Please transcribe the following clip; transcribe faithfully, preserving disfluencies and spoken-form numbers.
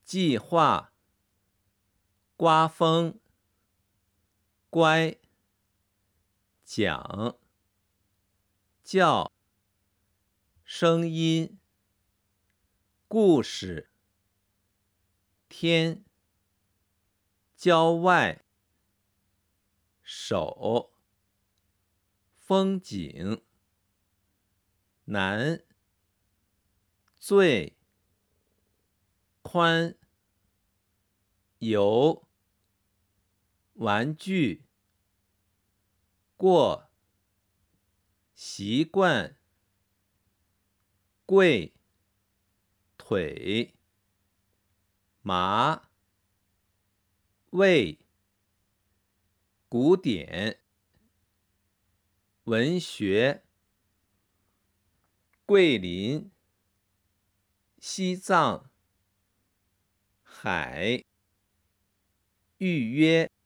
计划，刮风，乖，讲，叫，声音，故事，天，郊外，手，风景，南，最，宽，游，玩具，过，习惯，贵，腿，麻，味，古典，文学，桂林，西藏，海，预约。